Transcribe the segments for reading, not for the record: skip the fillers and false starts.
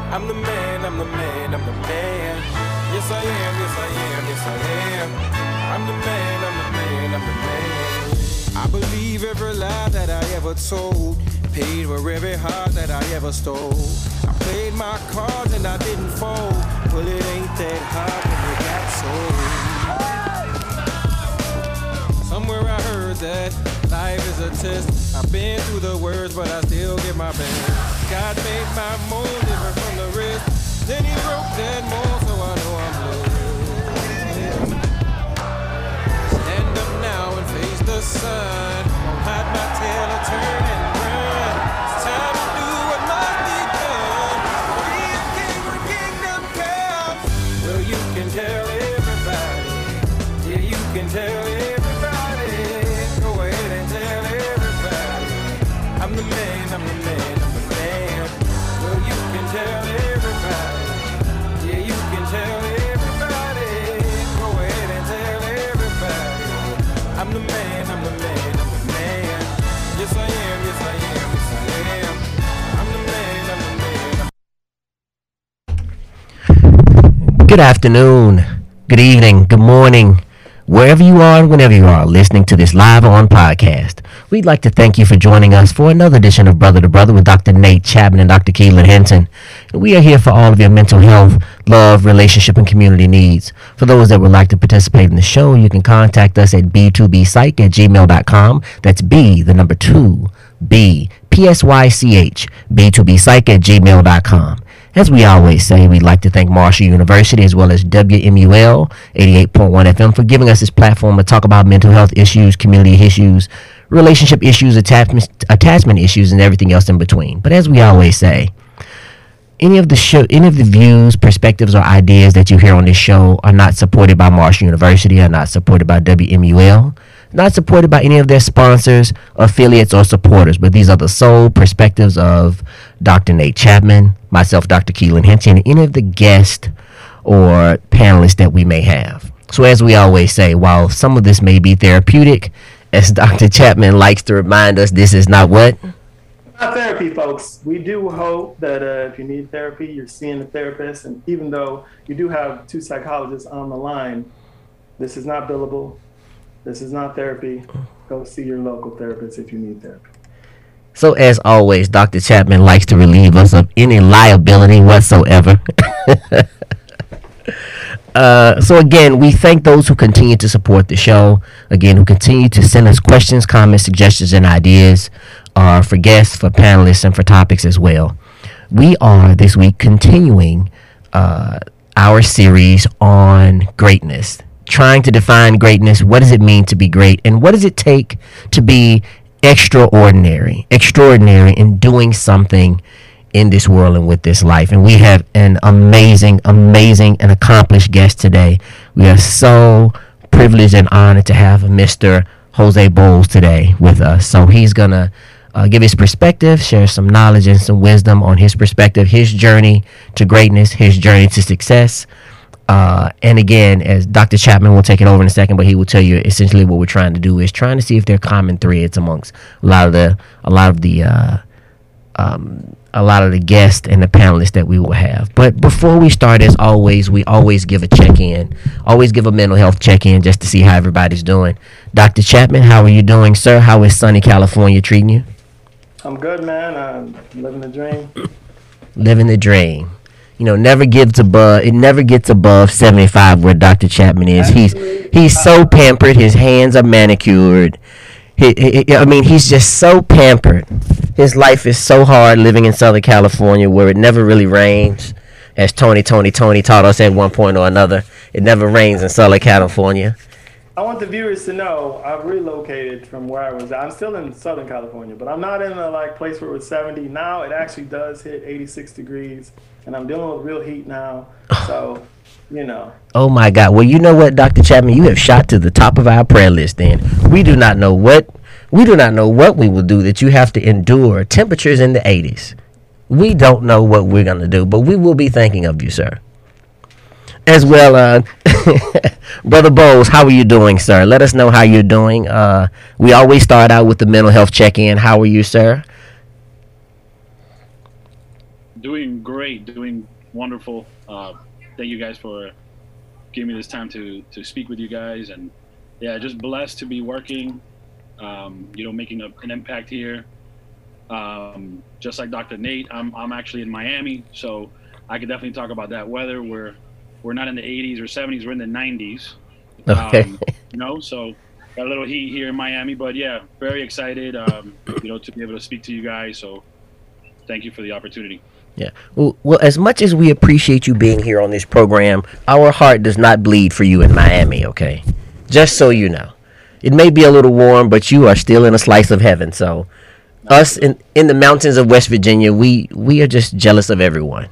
I'm the man, I'm the man, I'm the man. Yes I am, yes I am, yes I am. I'm the man, I'm the man, I'm the man. I believe every lie that I ever told, paid for every heart that I ever stole. I played my cards and I didn't fold. Well, it ain't that hard when you got sold. Somewhere I heard that life is a test. I've been through the worst, but I still give my best. God made my mold different from the rest. Then he broke that mold, so I know I'm blessed. Stand up now and face the sun. Won't hide my tail or turn and run. It's time to do what must be done. Be a king when the kingdom comes. Well, you can tell everybody. Yeah, you can tell everybody. Go ahead and tell everybody. I'm the man, I'm the man, I'm the man. Well, you can tell everybody. Yeah, you can tell everybody. Go ahead and tell everybody. I'm the man, I'm the man, I'm the man. Yes, I am, yes, I am, yes, I am. I'm the man, I'm the man. Good afternoon, good evening, good morning, wherever you are and whenever you are listening to this live on podcast. We'd like to thank you for joining us for another edition of Brother to Brother with Dr. Nate Chapman and Dr. Keelan Henson. We are here for all of your mental health, love, relationship, and community needs. For those that would like to participate in the show, you can contact us at b2bpsych@gmail.com. That's B, the number 2, B, P-S-Y-C-H, b2bpsych@gmail.com. As we always say, we'd like to thank Marshall University as well as WMUL 88.1 FM for giving us this platform to talk about mental health issues, community issues, relationship issues, attachment issues, and everything else in between. But as we always say, any of the views, perspectives, or ideas that you hear on this show are not supported by Marshall University, are not supported by WMUL, not supported by any of their sponsors, affiliates, or supporters. But these are the sole perspectives of Dr. Nate Chapman, myself, Dr. Keelan Henson, and any of the guests or panelists that we may have. So as we always say, while some of this may be therapeutic, as Dr. Chapman likes to remind us, this is not what? Not therapy, folks. We do hope that if you need therapy, you're seeing a therapist. And even though you do have 2 psychologists on the line, this is not billable. This is not therapy. Go see your local therapist if you need therapy. So as always, Dr. Chapman likes to relieve us of any liability whatsoever. So again, we thank those who continue to support the show. Again, who continue to send us questions, comments, suggestions, and ideas for guests, for panelists, and for topics as well. We are this week continuing our series on greatness, trying to define greatness. What does it mean to be great, and what does it take to be extraordinary in doing something in this world and with this life? And we have an amazing and accomplished guest today. We are so privileged and honored to have Mr. Jose Bowles today with us. So he's gonna give his perspective, share some knowledge and some wisdom on his perspective, his journey to greatness, his journey to success. And again, as Dr. Chapman will take it over in a second, but he will tell you essentially what we're trying to do is trying to see if there are common threads amongst a lot of the guests and the panelists that we will have. But before we start, as always, we always give a check-in, always give a mental health check-in just to see how everybody's doing. Dr. Chapman, how are you doing, sir? How is sunny California treating you? I'm good, man. I'm living the dream. Living the dream. You know, never gets above 75 where Dr. Chapman is. He's so pampered. His hands are manicured. He's just so pampered. His life is so hard living in Southern California where it never really rains. As Tony taught us at one point or another, it never rains in Southern California. I want the viewers to know I've relocated from where I was. I'm still in Southern California, but I'm not in a place where it was 70. Now it actually does hit 86 degrees, and I'm dealing with real heat now. So, you know. Oh my God. Well, you know what, Dr. Chapman, you have shot to the top of our prayer list. Then we do not know what we will do that you have to endure temperatures in the 80s. We don't know what we're gonna do, but we will be thinking of you, sir. As well, Brother Bowles, how are you doing, sir? Let us know how you're doing. We always start out with the mental health check-in. How are you, sir? Doing great, doing wonderful. Thank you guys for giving me this time to speak with you guys, and yeah, just blessed to be working, making an impact here. Just like Dr. Nate, I'm actually in Miami, so I could definitely talk about that weather. We're not in the 80s or 70s, we're in the 90s. Okay. So got a little heat here in Miami, but yeah, very excited, to be able to speak to you guys. So thank you for the opportunity. Yeah. Well, as much as we appreciate you being here on this program, our heart does not bleed for you in Miami, okay? Just so you know. It may be a little warm, but you are still in a slice of heaven. So us in the mountains of West Virginia, we are just jealous of everyone.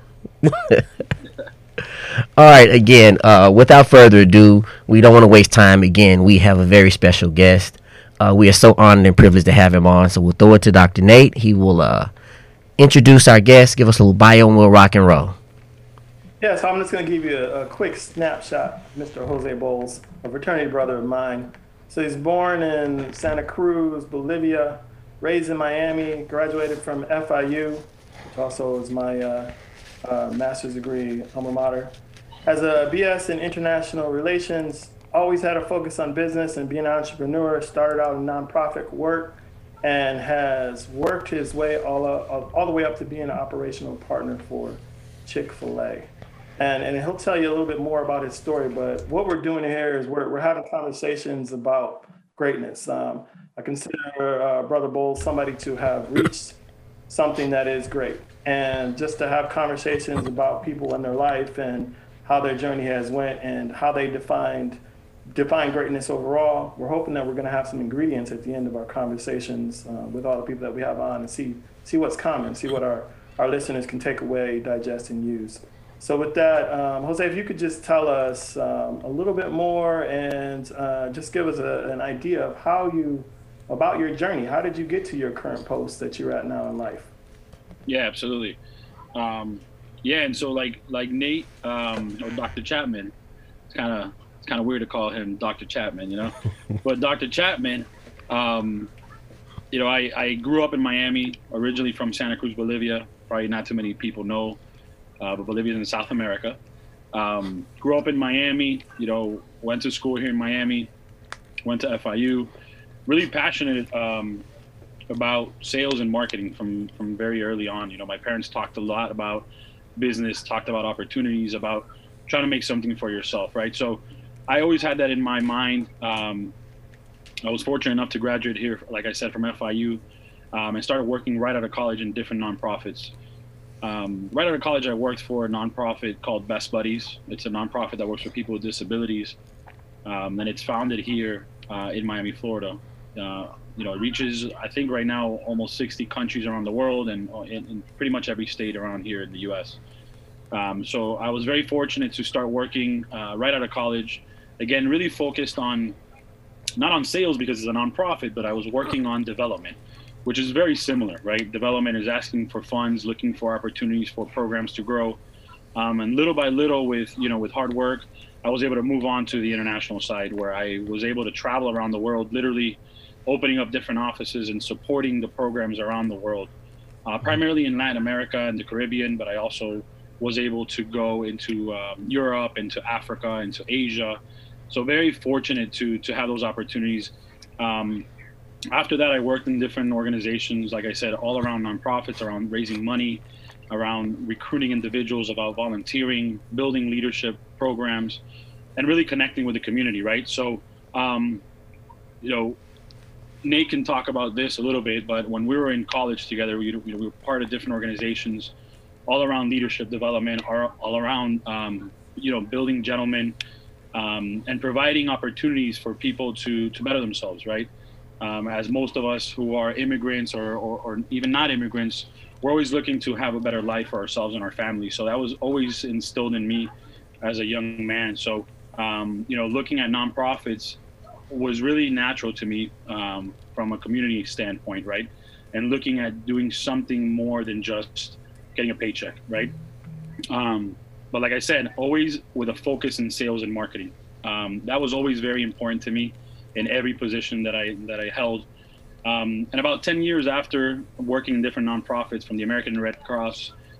All right, again, without further ado, we don't want to waste time. Again, we have a very special guest. We are so honored and privileged to have him on. So we'll throw it to Dr. Nate. He will introduce our guest, give us a little bio, and we'll rock and roll. Yeah, so I'm just going to give you a quick snapshot of Mr. Jose Bowles, a fraternity brother of mine. So he's born in Santa Cruz, Bolivia, raised in Miami, graduated from FIU, which also is my master's degree alma mater. Has a BS in international relations, always had a focus on business and being an entrepreneur, started out in nonprofit work, and has worked his way all the way up to being an operational partner for Chick-fil-A. And he'll tell you a little bit more about his story, but what we're doing here is we're having conversations about greatness. I consider Brother Bowles somebody to have reached something that is great, and just to have conversations about people in their life and how their journey has went and how they define greatness overall. We're hoping that we're going to have some ingredients at the end of our conversations with all the people that we have on, and see what's common, see what our listeners can take away, digest, and use. So with that, Jose, if you could just tell us a little bit more and just give us an idea of about your journey. How did you get to your current post that you're at now in life? Yeah, absolutely. And so like Nate or Dr. Chapman, it's kind of weird to call him Dr. Chapman, but Dr. Chapman, I grew up in Miami, originally from Santa Cruz, Bolivia. Probably not too many people know, but Bolivia is in South America. Grew up in Miami, went to school here in Miami, went to FIU, really passionate about sales and marketing from very early on. My parents talked a lot about business, talked about opportunities, about trying to make something for yourself, right? So I always had that in my mind. I was fortunate enough to graduate here, like I said, from FIU, and started working right out of college in different nonprofits. Right out of college, I worked for a nonprofit called Best Buddies. It's a nonprofit that works for people with disabilities, and it's founded here in Miami, Florida. It reaches, I think right now, almost 60 countries around the world and in pretty much every state around here in the U.S. So I was very fortunate to start working right out of college. Again, really focused on, not on sales because it's a nonprofit, but I was working on development, which is very similar, right? Development is asking for funds, looking for opportunities for programs to grow. And little by little with hard work, I was able to move on to the international side where I was able to travel around the world, literally opening up different offices and supporting the programs around the world, primarily in Latin America and the Caribbean, but I also was able to go into Europe, into Africa, into Asia. So very fortunate to have those opportunities. After that, I worked in different organizations, like I said, all around nonprofits, around raising money, around recruiting individuals, about volunteering, building leadership programs, and really connecting with the community, right? So, Nate can talk about this a little bit, but when we were in college together, we were part of different organizations all around leadership development, all around, building gentlemen, and providing opportunities for people to better themselves, right? As most of us who are immigrants or even not immigrants, we're always looking to have a better life for ourselves and our families. So that was always instilled in me as a young man. So, looking at nonprofits was really natural to me from a community standpoint, right? And looking at doing something more than just getting a paycheck, right? But like I said, always with a focus in sales and marketing. That was always very important to me in every position that I held. And about 10 years after working in different nonprofits, from the American Red Cross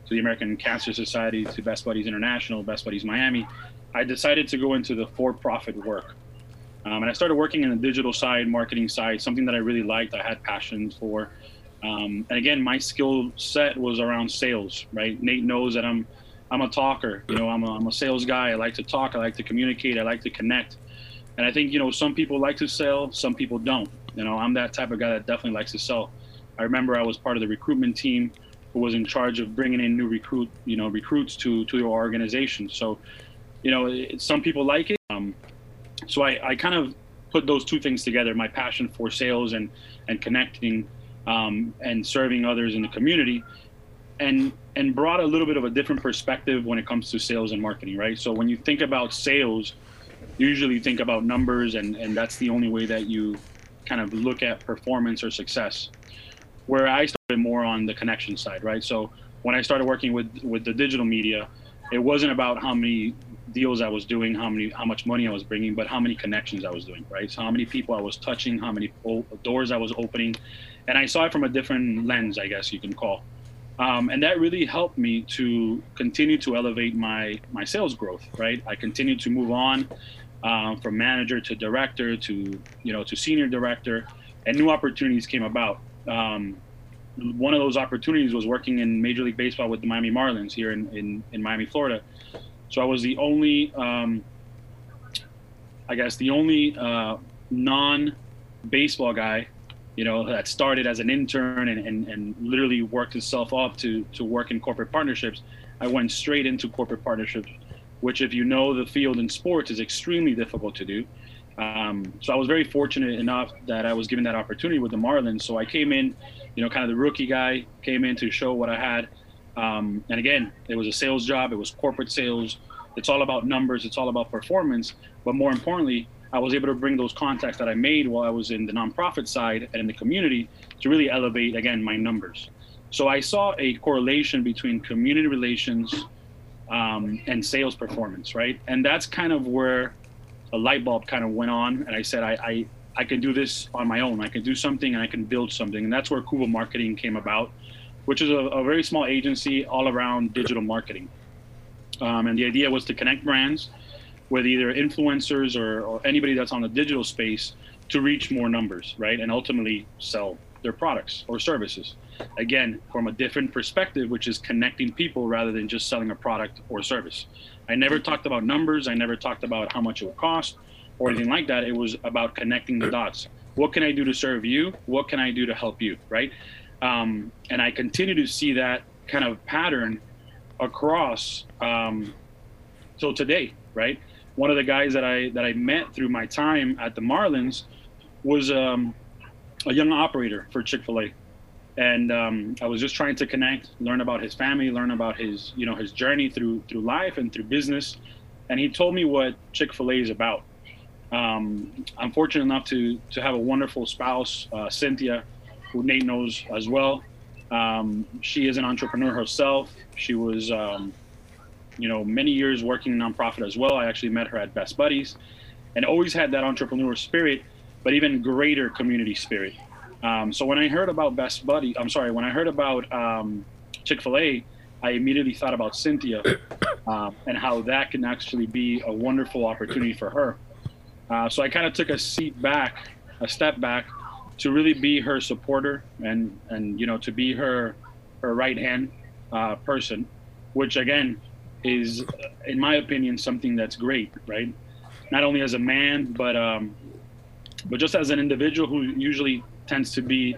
to the American Cancer Society, to Best Buddies International, Best Buddies Miami, I decided to go into the for-profit work. And I started working in the digital side, marketing side, something that I really liked, I had passion for. And again, my skill set was around sales, right? Nate knows that I'm a talker, I'm a sales guy. I like to talk, I like to communicate, I like to connect. And I think, some people like to sell, some people don't. I'm that type of guy that definitely likes to sell. I remember I was part of the recruitment team who was in charge of bringing in new recruits to your organization. So, some people like it. So I kind of put those two things together, my passion for sales and connecting and serving others in the community, and brought a little bit of a different perspective when it comes to sales and marketing, right? So when you think about sales, you usually think about numbers, and that's the only way that you kind of look at performance or success. Where I started more on the connection side, right? So when I started working with the digital media, it wasn't about how many deals I was doing, how much money I was bringing, but how many connections I was doing, right? So how many people I was touching, how many doors I was opening. And I saw it from a different lens, I guess you can call. And that really helped me to continue to elevate my sales growth, right? I continued to move on from manager to director to senior director, and new opportunities came about. One of those opportunities was working in Major League Baseball with the Miami Marlins here in Miami, Florida. So I was the only, non-baseball guy, that started as an intern and literally worked himself up to work in corporate partnerships. I went straight into corporate partnerships, which, if you know the field in sports, is extremely difficult to do. So I was very fortunate enough that I was given that opportunity with the Marlins. So I came in, kind of the rookie guy, came in to show what I had. And again, it was a sales job. It was corporate sales. It's all about numbers. It's all about performance. But more importantly, I was able to bring those contacts that I made while I was in the nonprofit side and in the community to really elevate, again, my numbers. So I saw a correlation between community relations and sales performance, right? And that's kind of where a light bulb kind of went on, and I said, I can do this on my own. I can do something, and I can build something. And that's where Kubo Marketing came about, which is a very small agency all around digital marketing. And the idea was to connect brands with either influencers or anybody that's on the digital space to reach more numbers, right? And ultimately sell their products or services. Again, from a different perspective, which is connecting people rather than just selling a product or service. I never talked about numbers. I never talked about how much it would cost or anything like that. It was about connecting the dots. What can I do to serve you? What can I do to help you, right? And I continue to see that kind of pattern across till today, right? One of the guys that I met through my time at the Marlins was a young operator for Chick-fil-A. And I was just trying to connect, learn about his family, learn about his journey through life and through business. And he told me what Chick-fil-A is about. I'm fortunate enough to have a wonderful spouse, Cynthia, who Nate knows as well. She is an entrepreneur herself. She was, many years working in nonprofit as well. I actually met her at Best Buddies, and always had that entrepreneur spirit, but even greater community spirit. So when I heard about when I heard about Chick-fil-A, I immediately thought about Cynthia and how that can actually be a wonderful opportunity for her. So I kind of took a step back to really be her supporter and to be her right hand person, which again is, in my opinion, something that's great, right? Not only as a man, but just as an individual who usually tends to be,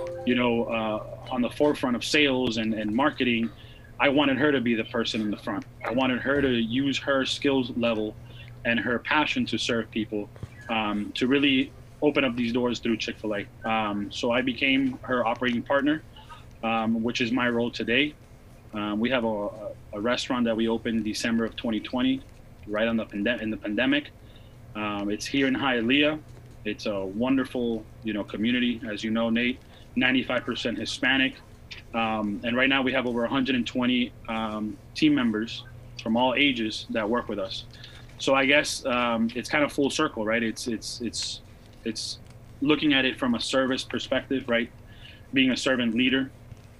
on the forefront of sales and marketing. I wanted her to be the person in the front. I wanted her to use her skills level and her passion to serve people to really open up these doors through Chick-fil-A. So I became her operating partner, which is my role today. We have a restaurant that we opened in December of 2020, right in the pandemic. It's here in Hialeah. It's a wonderful, community, as you know, Nate, 95% Hispanic. And right now we have over 120 team members from all ages that work with us. So I guess it's kind of full circle, right? It's looking at it from a service perspective, right? Being a servant leader,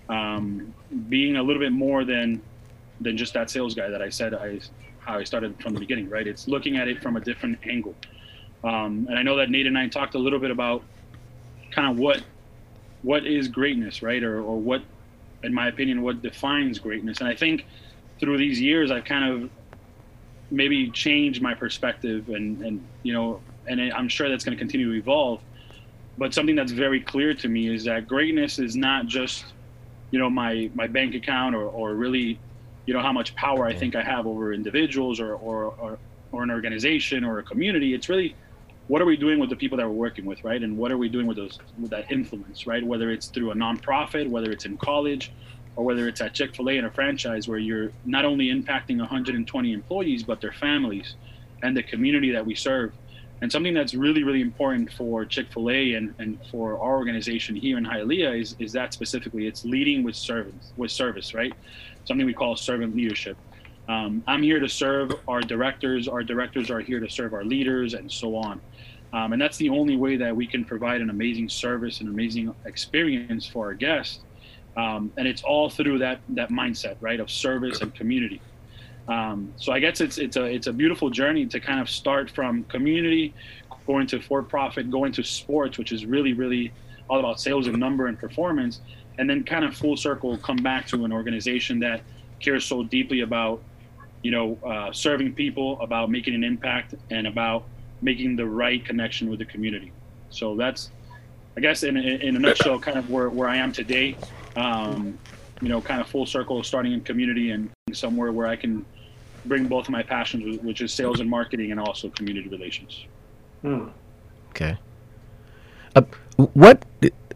being a little bit more than just that sales guy that I said how I started from the beginning, right? It's looking at it from a different angle. And I know that Nate and I talked a little bit about kind of what is greatness, right? Or what, in my opinion, what defines greatness. And I think through these years, I've kind of maybe changed my perspective and I'm sure that's going to continue to evolve. But something that's very clear to me is that greatness is not just, my bank account or really, how much power I think I have over individuals or an organization or a community. It's really, what are we doing with the people that we're working with, right? And what are we doing with that influence, right? Whether it's through a nonprofit, whether it's in college, or whether it's at Chick-fil-A in a franchise where you're not only impacting 120 employees, but their families and the community that we serve. And something that's really, really important for Chick-fil-A and for our organization here in Hialeah is that specifically, it's leading with service, right? Something we call servant leadership. I'm here to serve our directors are here to serve our leaders, and so on. And that's the only way that we can provide an amazing service, an amazing experience for our guests. And it's all through that mindset, right, of service and community. So I guess it's a beautiful journey to kind of start from community, going to for-profit, going to sports, which is really, really all about sales and number and performance, and then kind of full circle come back to an organization that cares so deeply about, serving people, about making an impact, and about making the right connection with the community. So that's, I guess, in a nutshell, kind of where I am today. Kind of full circle, starting in community and somewhere where I can bring both of my passions, which is sales and marketing, and also community relations. Okay. What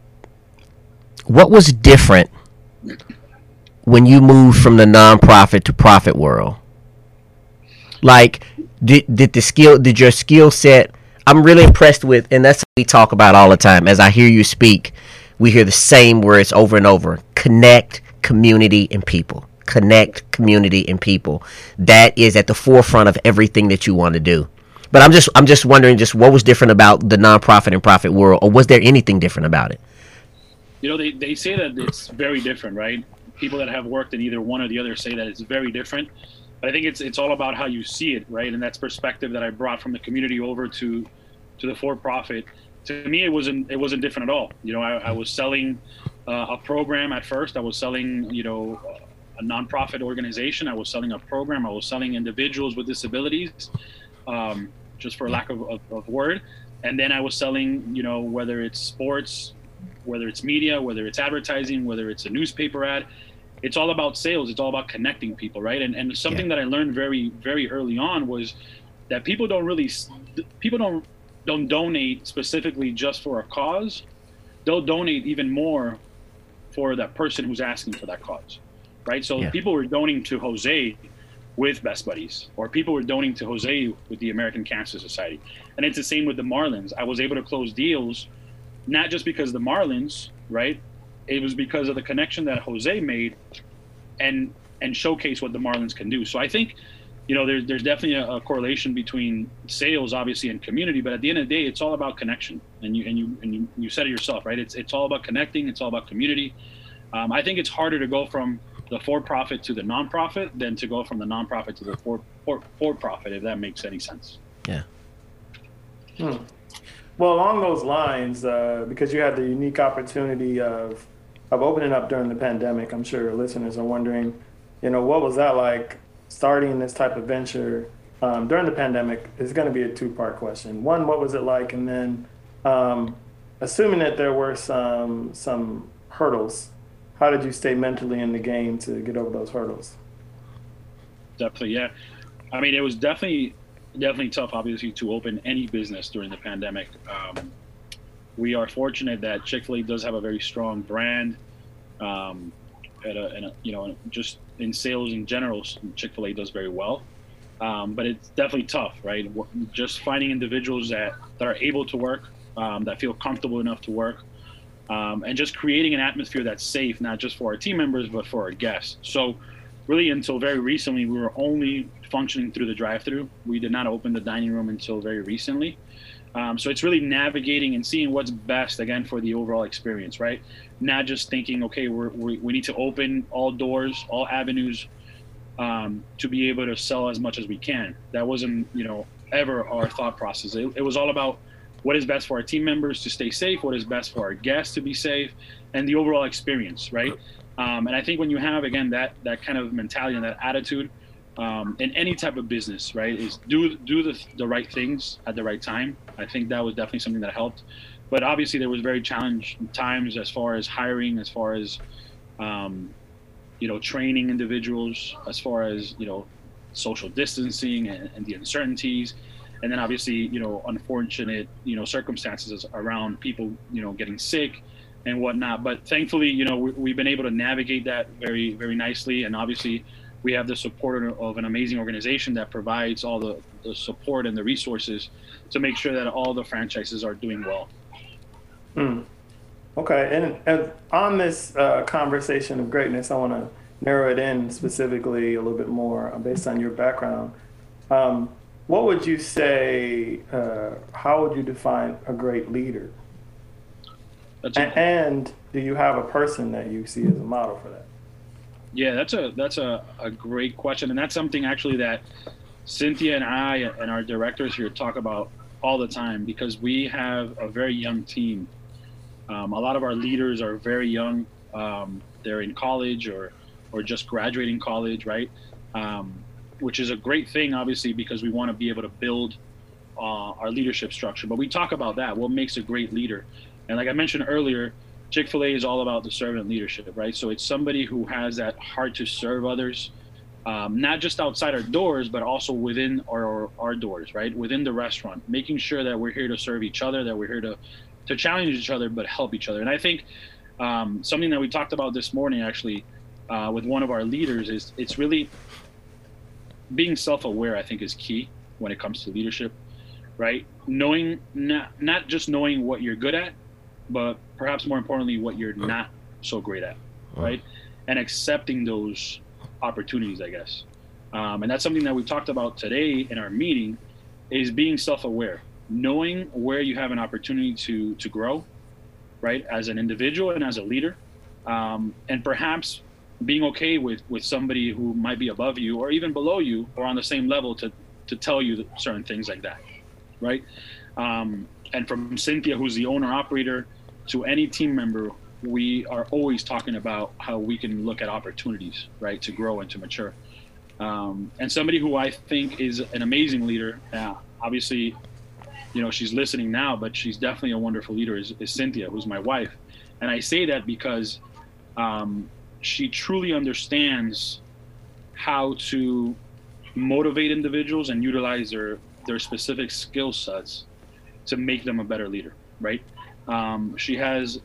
was different when you moved from the nonprofit to profit world? Like, did your skill set? I'm really impressed with, and that's what we talk about all the time. As I hear you speak, we hear the same words over and over: connect, community, and people. Connect, community, and people. That is at the forefront of everything that you want to do. But I'm just wondering, what was different about the nonprofit and profit world, or was there anything different about it? They say that it's very different, right? People that have worked in either one or the other say that it's very different. But I think it's all about how you see it, right? And that's perspective that I brought from the community over to the for-profit. To me, it wasn't different at all. I was selling a program at first. I was selling, a nonprofit organization. I was selling a program. I was selling individuals with disabilities, just for lack of word. And then I was selling, whether it's sports, whether it's media, whether it's advertising, whether it's a newspaper ad. It's all about sales. It's all about connecting people, right? And something that I learned very, very early on was that people don't donate specifically just for a cause. They'll donate even more for that person who's asking for that cause, right? So people were donating to Jose with Best Buddies, or people were donating to Jose with the American Cancer Society. And it's the same with the Marlins. I was able to close deals, not just because of the Marlins, right? It was because of the connection that Jose made and showcase what the Marlins can do. So I think, there's definitely a correlation between sales, obviously, and community. But at the end of the day, it's all about connection. And you said it yourself, right? It's all about connecting. It's all about community. I think it's harder to go from the for-profit to the nonprofit than to go from the nonprofit to the for-profit, if that makes any sense. Yeah. Well, along those lines, because you had the unique opportunity of opening up during the pandemic, I'm sure your listeners are wondering, what was that like starting this type of venture during the pandemic? Is going to be a two-part question. One, what was it like? And then assuming that there were some hurdles, how did you stay mentally in the game to get over those hurdles? Definitely, yeah. I mean, it was definitely tough, obviously, to open any business during the pandemic. We are fortunate that Chick-fil-A does have a very strong brand, just in sales in general. Chick-fil-A does very well, but it's definitely tough, right? Just finding individuals that are able to work, that feel comfortable enough to work, and just creating an atmosphere that's safe, not just for our team members, but for our guests. So really, until very recently, we were only functioning through the drive-thru. We did not open the dining room until very recently. So it's really navigating and seeing what's best, again, for the overall experience, right? Not just thinking, okay, we need to open all doors, all avenues, to be able to sell as much as we can. That wasn't, ever our thought process. It was all about what is best for our team members to stay safe, what is best for our guests to be safe, and the overall experience, right? And I think when you have, again, that kind of mentality and that attitude, in any type of business, right, is do the right things at the right time. I think that was definitely something that helped. But obviously there was very challenging times as far as hiring, as far as, training individuals, as far as, social distancing and the uncertainties. And then obviously, unfortunate, circumstances around people, getting sick and whatnot. But thankfully, we've been able to navigate that very, very nicely. And obviously we have the support of an amazing organization that provides all the support and the resources to make sure that all the franchises are doing well. Okay. And on this conversation of greatness, I want to narrow it in specifically a little bit more based on your background. What would you say, how would you define a great leader? And do you have a person that you see as a model for that? Yeah, that's a great question. And that's something actually that Cynthia and I and our directors here talk about all the time, because we have a very young team. A lot of our leaders are very young. They're in college or just graduating college, right? Which is a great thing, obviously, because we want to be able to build our leadership structure. But we talk about that, what makes a great leader. And like I mentioned earlier, Chick-fil-A is all about the servant leadership, right? So it's somebody who has that heart to serve others, not just outside our doors, but also within our doors, right? Within the restaurant, making sure that we're here to serve each other, that we're here to challenge each other, but help each other. And I think something that we talked about this morning, actually, with one of our leaders, is it's really being self-aware. I think is key when it comes to leadership, right? Knowing, not just knowing what you're good at, but perhaps more importantly, what you're not so great at, right? And accepting those opportunities, I guess. And that's something that we talked about today in our meeting, is being self-aware, knowing where you have an opportunity to grow, right? As an individual and as a leader, and perhaps being okay with somebody who might be above you or even below you or on the same level to tell you certain things like that, right? And from Cynthia, who's the owner operator, to any team member, we are always talking about how we can look at opportunities, right, to grow and to mature. And somebody who I think is an amazing leader, obviously, she's listening now, but she's definitely a wonderful leader, is Cynthia, who's my wife. And I say that because she truly understands how to motivate individuals and utilize their specific skill sets to make them a better leader, right? She has,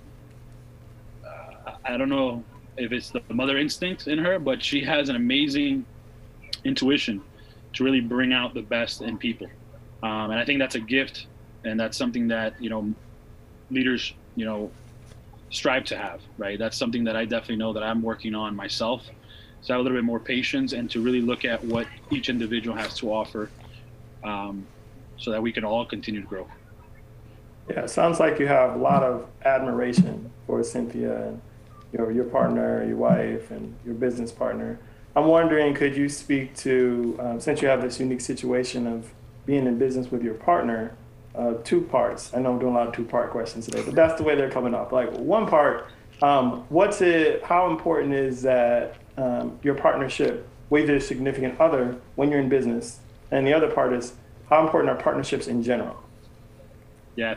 I don't know if it's the mother instinct in her, but she has an amazing intuition to really bring out the best in people. And I think that's a gift, and that's something that, leaders, strive to have, right? That's something that I definitely know that I'm working on myself. So I have a little bit more patience and to really look at what each individual has to offer, so that we can all continue to grow. Yeah, it sounds like you have a lot of admiration for Cynthia and your partner, your wife, and your business partner. I'm wondering, could you speak to, since you have this unique situation of being in business with your partner, two parts. I know I'm doing a lot of two-part questions today, but that's the way they're coming up. Like, one part, how important is that your partnership with your significant other when you're in business? And the other part is, how important are partnerships in general? Yeah,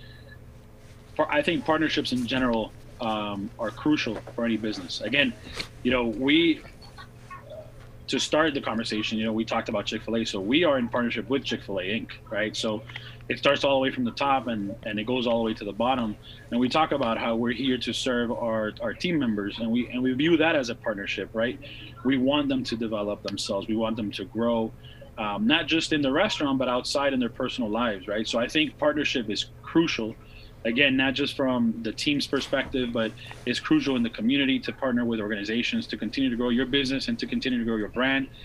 I think partnerships in general are crucial for any business. Again, to start the conversation, we talked about Chick-fil-A. So we are in partnership with Chick-fil-A Inc., right? So it starts all the way from the top and it goes all the way to the bottom. And we talk about how we're here to serve our team members, and we view that as a partnership, right? We want them to develop themselves. We want them to grow, not just in the restaurant, but outside in their personal lives, right? So I think partnership is crucial. Again, not just from the team's perspective, but it's crucial in the community to partner with organizations to continue to grow your business and to continue to grow your brand.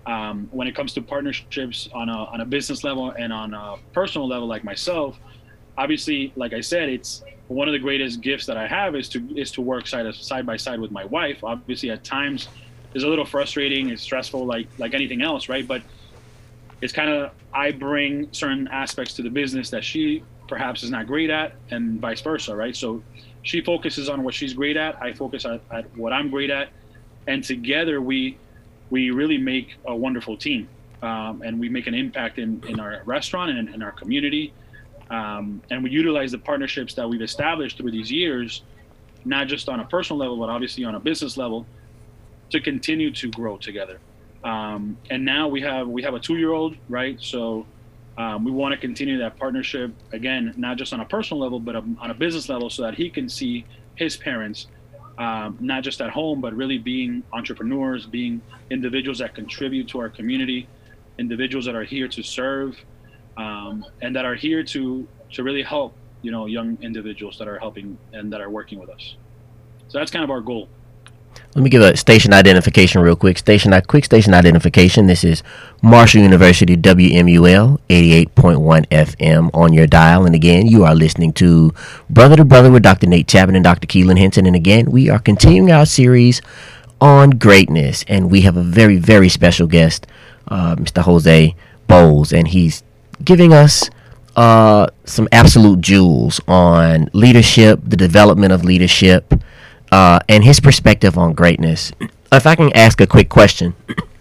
When it comes to partnerships on a business level and on a personal level, like myself, obviously, like I said, it's one of the greatest gifts that I have is to work side by side with my wife. Obviously, at times, it's a little frustrating, it's stressful, like anything else, right? But it's kind of, I bring certain aspects to the business that she perhaps is not great at, and vice versa, right? So she focuses on what she's great at, I focus at what I'm great at, and together we really make a wonderful team, and we make an impact in our restaurant and in our community, and we utilize the partnerships that we've established through these years, not just on a personal level, but obviously on a business level, to continue to grow together. And now we have a 2-year-old, right? So we want to continue that partnership, again, not just on a personal level, but on a business level, so that he can see his parents, not just at home, but really being entrepreneurs, being individuals that contribute to our community, individuals that are here to serve, and that are here to really help, young individuals that are helping and that are working with us. So that's kind of our goal. Let me give a station identification real quick. Quick station identification. This is Marshall University WMUL 88.1 FM on your dial. And again, you are listening to Brother to Brother with Dr. Nate Chapman and Dr. Keelan Henson. And again, we are continuing our series on greatness. And we have a very, very special guest, Mr. Jose Bowles. And he's giving us some absolute jewels on leadership, the development of leadership, and his perspective on greatness. If I can ask a quick question,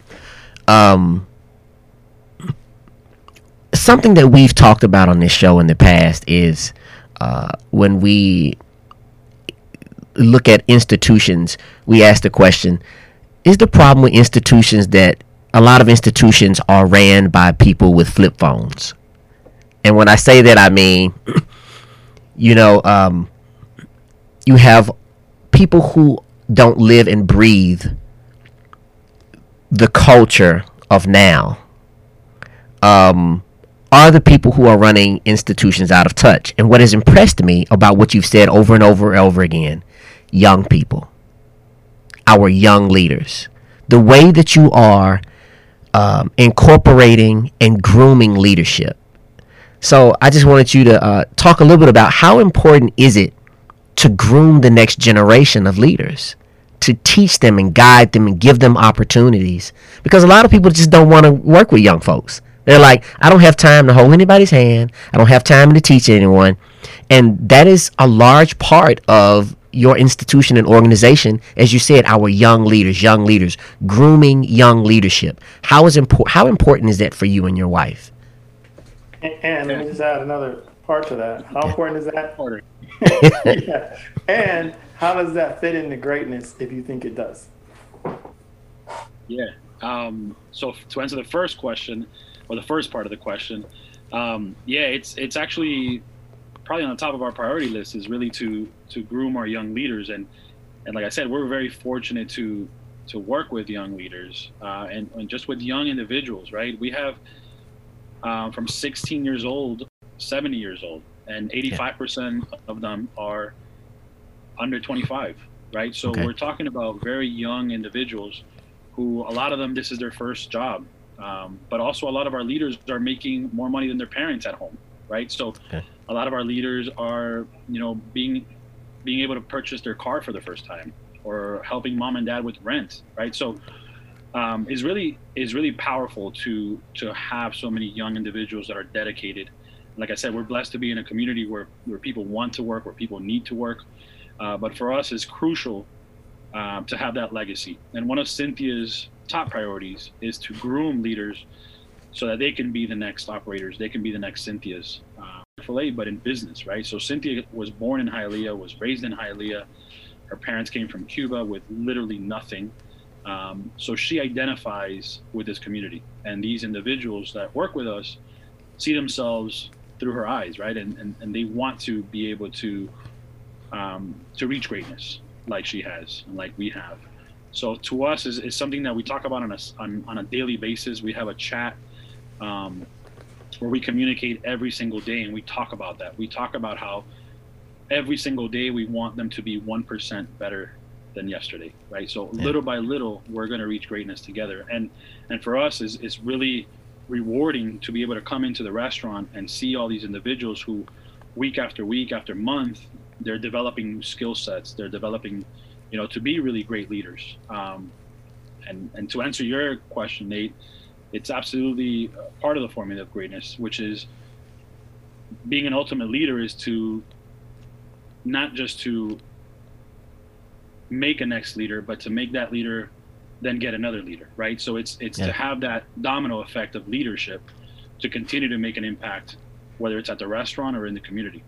something that we've talked about on this show in the past is when we look at institutions, we ask the question, is the problem with institutions that a lot of institutions are ran by people with flip phones? And when I say that, I mean, you have people who don't live and breathe the culture of now, are the people who are running institutions out of touch. And what has impressed me about what you've said over and over and over again, young people, our young leaders, the way that you are incorporating and grooming leadership. So I just wanted you to talk a little bit about how important is it to groom the next generation of leaders, to teach them and guide them and give them opportunities, because a lot of people just don't want to work with young folks. They're like, I don't have time to hold anybody's hand. I don't have time to teach anyone. And that is a large part of your institution and organization. As you said, our young leaders, grooming young leadership. How important is that for you and your wife? And let me just add another part to that. How important is that? Yeah. And how does that fit into greatness, if you think it does? Yeah. So to answer the first question, or the first part of the question, it's actually probably on the top of our priority list, is really to groom our young leaders. And like I said, we're very fortunate to work with young leaders, and just with young individuals, right? We have from 16 years old, 70 years old, and 85% of them are under 25, right? So we're talking about very young individuals who, a lot of them, this is their first job. But also a lot of our leaders are making more money than their parents at home, right? So a lot of our leaders are, being able to purchase their car for the first time, or helping mom and dad with rent, right? So is really powerful to have so many young individuals that are dedicated. Like I said, we're blessed to be in a community where people want to work, where people need to work. But for us, it's crucial to have that legacy. And one of Cynthia's top priorities is to groom leaders so that they can be the next operators. They can be the next Cynthia's, but in business, right? So Cynthia was born in Hialeah, was raised in Hialeah. Her parents came from Cuba with literally nothing. So she identifies with this community, and these individuals that work with us see themselves through her eyes, right? And they want to be able to reach greatness like she has and like we have. So to us is something that we talk about on a daily basis. We have a chat where we communicate every single day, and we talk about that. We talk about how every single day we want them to be 1% better than yesterday, right? So little by little, we're going to reach greatness together. And for us, it's really rewarding to be able to come into the restaurant and see all these individuals who, week after week after month, they're developing skill sets. They're developing, to be really great leaders. And to answer your question, Nate, it's absolutely part of the formula of greatness, which is being an ultimate leader is to not just to make a next leader, but to make that leader then get another leader, right? So it's to have that domino effect of leadership to continue to make an impact, whether it's at the restaurant or in the community.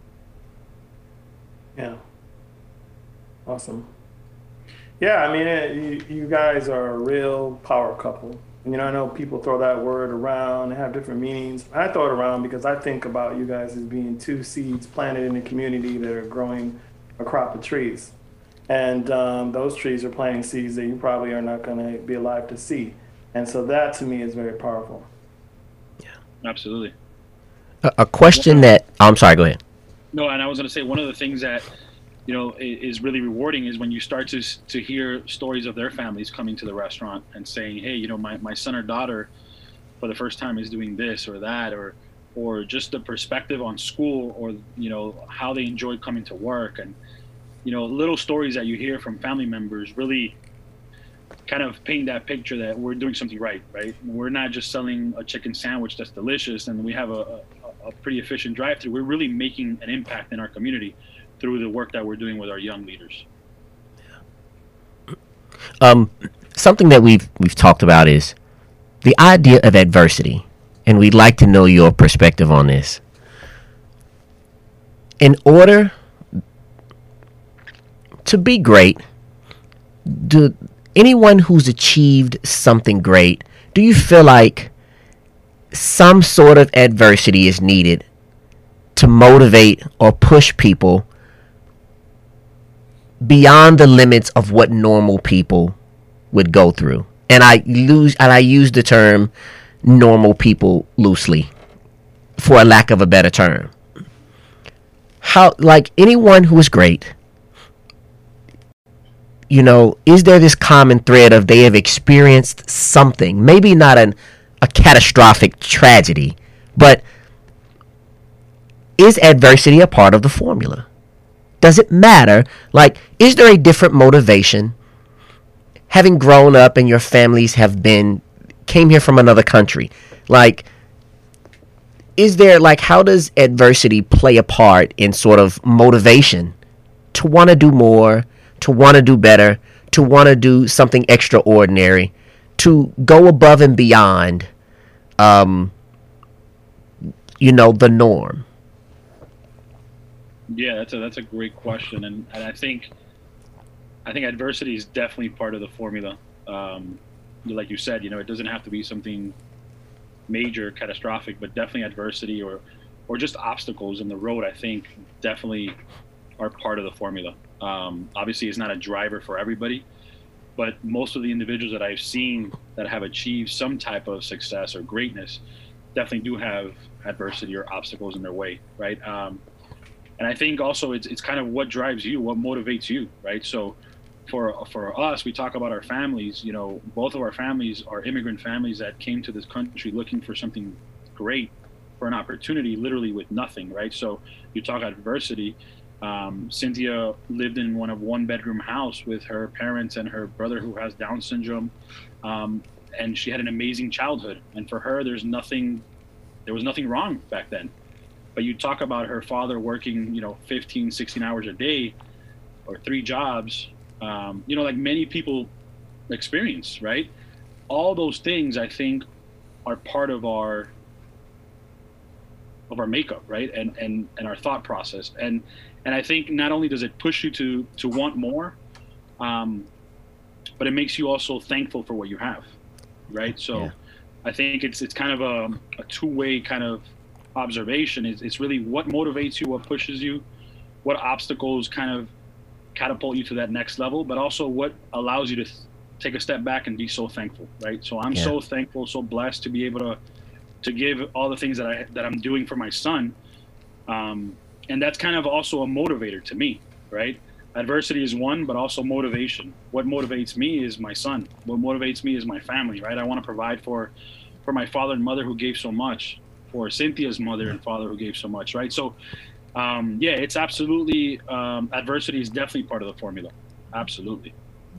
Yeah. Awesome. Yeah, I mean, you guys are a real power couple. I know people throw that word around and have different meanings. I throw it around because I think about you guys as being two seeds planted in the community that are growing a crop of trees. And those trees are planting seeds that you probably are not going to be alive to see. And so that, to me, is very powerful. Yeah, absolutely. A question that... Oh, I'm sorry, go ahead. No, and I was going to say, one of the things that is really rewarding is when you start to hear stories of their families coming to the restaurant and saying, hey, my son or daughter for the first time is doing this or that, or just the perspective on school, or how they enjoy coming to work, and little stories that you hear from family members really kind of paint that picture that we're doing something right. We're not just selling a chicken sandwich that's delicious and we have a pretty efficient drive-through. We're really making an impact in our community through the work that we're doing with our young leaders. Something that we've talked about is the idea of adversity, and we'd like to know your perspective on this. In order to be great, anyone who's achieved something great, do you feel like some sort of adversity is needed to motivate or push people beyond the limits of what normal people would go through? And I use the term normal people loosely, for a lack of a better term. How, like, anyone who is great, is there this common thread of they have experienced something, maybe not a catastrophic tragedy, but is adversity a part of the formula? Does it matter? Like, is there a different motivation? Having grown up and your families came here from another country, like, is there, like, how does adversity play a part in sort of motivation to want to do more, to want to do better, to want to do something extraordinary, to go above and beyond, the norm? Yeah, that's a great question, and I think adversity is definitely part of the formula. Like you said, it doesn't have to be something major, catastrophic, but definitely adversity or just obstacles in the road, I think, definitely are part of the formula. Obviously, it's not a driver for everybody, but most of the individuals that I've seen that have achieved some type of success or greatness definitely do have adversity or obstacles in their way, right? And I think also it's kind of what drives you, what motivates you, right? So for us, we talk about our families. Both of our families are immigrant families that came to this country looking for something great, for an opportunity, literally with nothing, right? So you talk adversity. Cynthia lived in one-bedroom house with her parents and her brother who has Down syndrome, and she had an amazing childhood. And for her, there was nothing wrong back then. But you talk about her father working, 15, 16 hours a day, or 3 jobs, like many people experience, right? All those things, I think, are part of our makeup, right? And our thought process. And I think not only does it push you to want more, but it makes you also thankful for what you have, right? So yeah. I think it's kind of a two-way kind of observation. It's really what motivates you, what pushes you, what obstacles kind of catapult you to that next level, but also what allows you to take a step back and be so thankful, right? So I'm so thankful, so blessed to be able to give all the things that I'm doing for my son, and that's kind of also a motivator to me, right? adversity is one, but also motivation. What motivates me is my son. What motivates me is my family, right? I want to provide for my father and mother who gave so much, for Cynthia's mother and father who gave so much, right? So, yeah, it's absolutely, adversity is definitely part of the formula. Absolutely.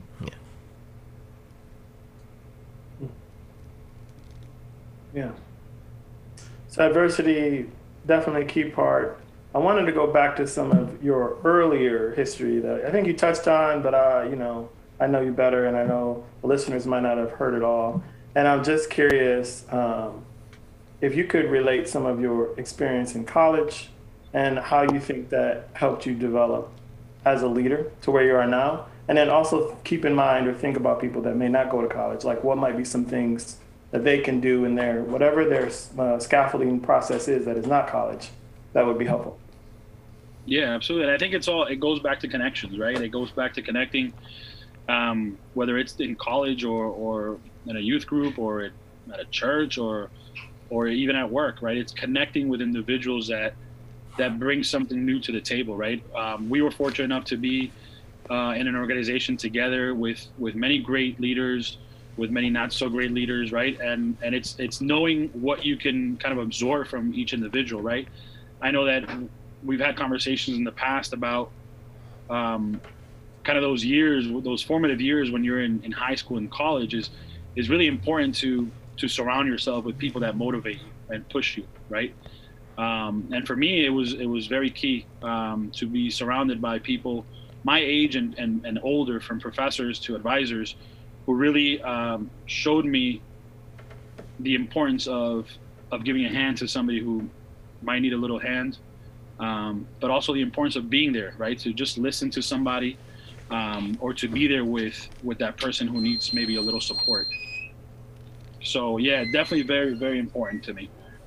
Yeah. So adversity, definitely a key part. I wanted to go back to some of your earlier history that I think you touched on, but you know, I know you better, and I know the listeners might not have heard it all. And I'm just curious if you could relate some of your experience in college and how you think that helped you develop as a leader to where you are now. And then also keep in mind or think about people that may not go to college, like what might be some things that they can do in their, whatever their scaffolding process is that is not college, that would be helpful. Yeah, absolutely. And I think it goes back to connections, right? It goes back to connecting, whether it's in college or in a youth group or at a church or even at work, right? It's connecting with individuals that bring something new to the table, right? We were fortunate enough to be in an organization together with many great leaders, with many not so great leaders, right? And it's knowing what you can kind of absorb from each individual, right? I know that we've had conversations in the past about kind of those years, those formative years when you're in high school and college is really important to surround yourself with people that motivate you and push you, right? And for me, it was very key to be surrounded by people my age and older, from professors to advisors, who really showed me the importance of giving a hand to somebody who might need a little hand, but also the importance of being there, right? To just listen to somebody, or to be there with that person who needs maybe a little support. So yeah, definitely very, very important to me.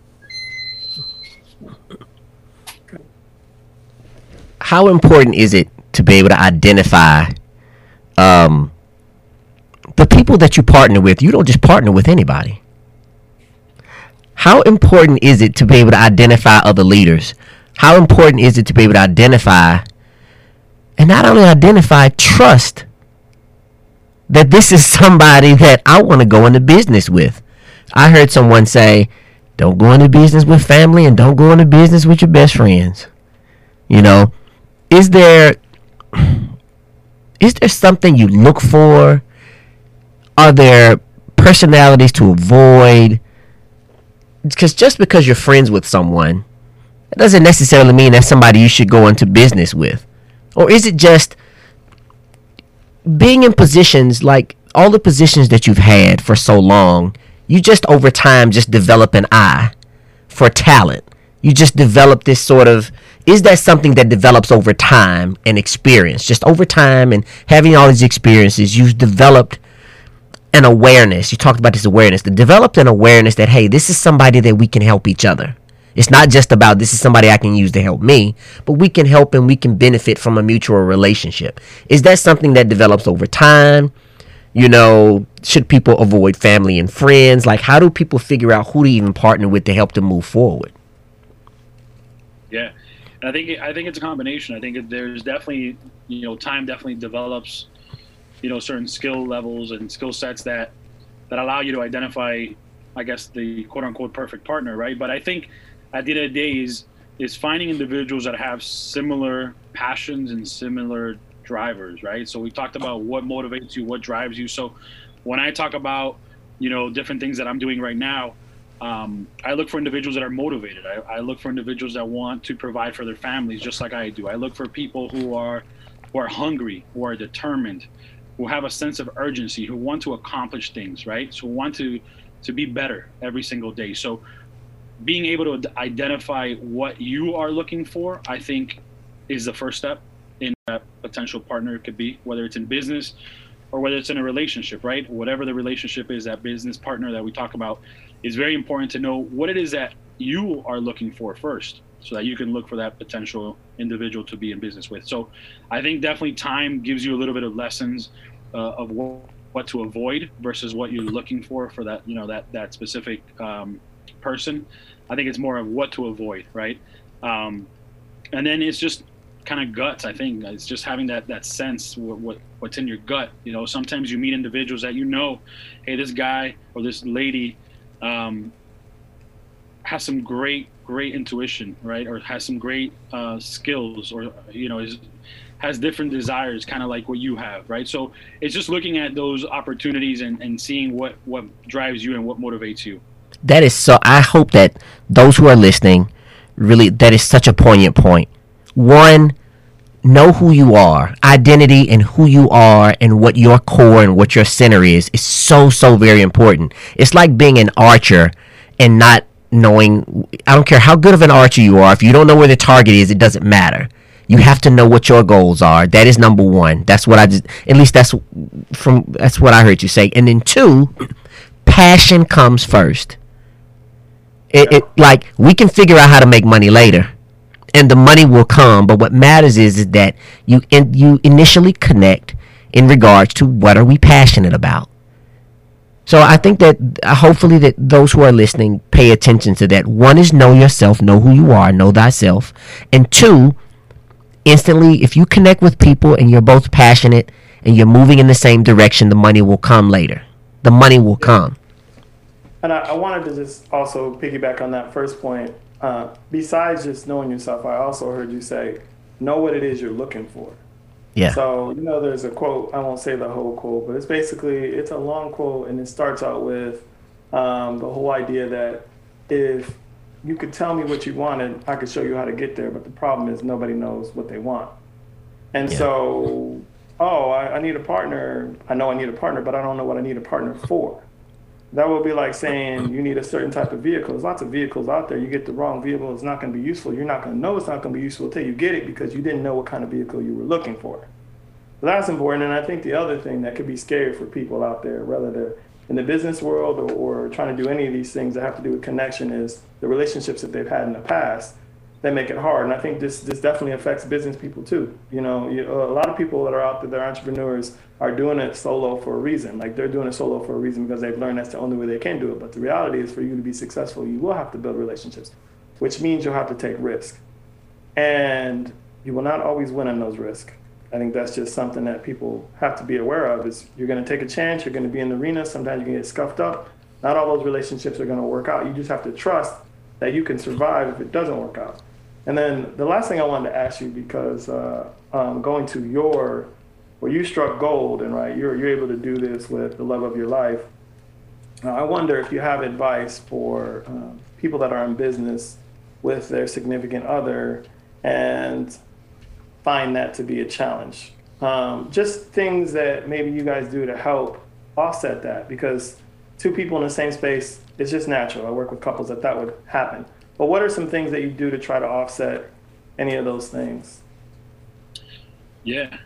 How important is it to be able to identify the people that you partner with? You don't just partner with anybody. How important is it to be able to identify other leaders? How important is it to be able to identify, and not only identify, trust that this is somebody that I want to go into business with? I heard someone say, don't go into business with family and don't go into business with your best friends. You know, is there something you look for? Are there personalities to avoid? Because just because you're friends with someone, it doesn't necessarily mean that's somebody you should go into business with. Or is it just being in positions, like all the positions that you've had for so long, you just over time just develop an eye for talent. You just develop this sort of, is that something that develops over time and experience? Just over time and having all these experiences, you've developed an awareness. You talked about this awareness. Developed an awareness that, hey, this is somebody that we can help each other. It's not just about this is somebody I can use to help me, but we can help and we can benefit from a mutual relationship. Is that something that develops over time? You know, should people avoid family and friends? Like, how do people figure out who to even partner with to help them move forward? Yeah, and I think it's a combination. I think there's definitely, time definitely develops, certain skill levels and skill sets that allow you to identify, I guess, the quote unquote perfect partner, right? But I think at the end of the day is finding individuals that have similar passions and similar drivers, right? So we talked about what motivates you, what drives you. So when I talk about, different things that I'm doing right now, I look for individuals that are motivated. I look for individuals that want to provide for their families, just like I do. I look for people who are hungry, who are determined, who have a sense of urgency, who want to accomplish things, right? So want to be better every single day. So being able to identify what you are looking for, I think, is the first step in a potential partner. It could be, whether it's in business or whether it's in a relationship, right? Whatever the relationship is, that business partner that we talk about, is very important to know what it is that you are looking for first, so that you can look for that potential individual to be in business with. So I think definitely time gives you a little bit of lessons of what to avoid versus what you're looking for that, that specific person. I think it's more of what to avoid, right? And then it's just kind of guts. I think it's just having that sense what's in your gut. You know, sometimes you meet individuals that you know, hey, this guy or this lady has some great intuition, right? Or has some great skills, or you know, has different desires, kind of like what you have, right? So it's just looking at those opportunities and seeing what drives you and what motivates you. That is so. I hope that those who are listening, really, that is such a poignant point. One, know who you are. Identity and who you are and what your core and what your center is so very important. It's like being an archer and not knowing. I don't care how good of an archer you are. If you don't know where the target is, it doesn't matter. You have to know what your goals are. That is number one. That's what that's what I heard you say. And then two, passion comes first. It like, we can figure out how to make money later, and the money will come. But what matters is that you initially connect in regards to what are we passionate about. So I think that hopefully that those who are listening pay attention to that. One is know yourself, know who you are, know thyself, and two, instantly, if you connect with people and you're both passionate and you're moving in the same direction, the money will come later. The money will come. And I wanted to just also piggyback on that first point. Besides just knowing yourself, I also heard you say, know what it is you're looking for. Yeah. So, you know, there's a quote, I won't say the whole quote, but it's a long quote, and it starts out with the whole idea that if you could tell me what you wanted, I could show you how to get there, but the problem is nobody knows what they want. And so, I need a partner. I know I need a partner, but I don't know what I need a partner for. That would be like saying you need a certain type of vehicle. There's lots of vehicles out there. You get the wrong vehicle, it's not going to be useful. You're not going to know it's not going to be useful until you get it, because you didn't know what kind of vehicle you were looking for. So that's important. And I think the other thing that could be scary for people out there, whether they're in the business world or trying to do any of these things that have to do with connection, is the relationships that they've had in the past. They make it hard. And I think this definitely affects business people too. You know, a lot of people that are out there, they're entrepreneurs, are doing it solo for a reason. Like, they're doing it solo for a reason because they've learned that's the only way they can do it. But the reality is, for you to be successful, you will have to build relationships, which means you'll have to take risk. And you will not always win on those risks. I think that's just something that people have to be aware of, is you're going to take a chance, you're going to be in the arena, sometimes you can get scuffed up. Not all those relationships are going to work out. You just have to trust that you can survive if it doesn't work out. And then the last thing I wanted to ask you, because going to where you struck gold, and right, you're able to do this with the love of your life. I wonder if you have advice for people that are in business with their significant other and find that to be a challenge. Just things that maybe you guys do to help offset that, because two people in the same space, it's just natural. I work with couples that would happen. But what are some things that you do to try to offset any of those things? Yeah.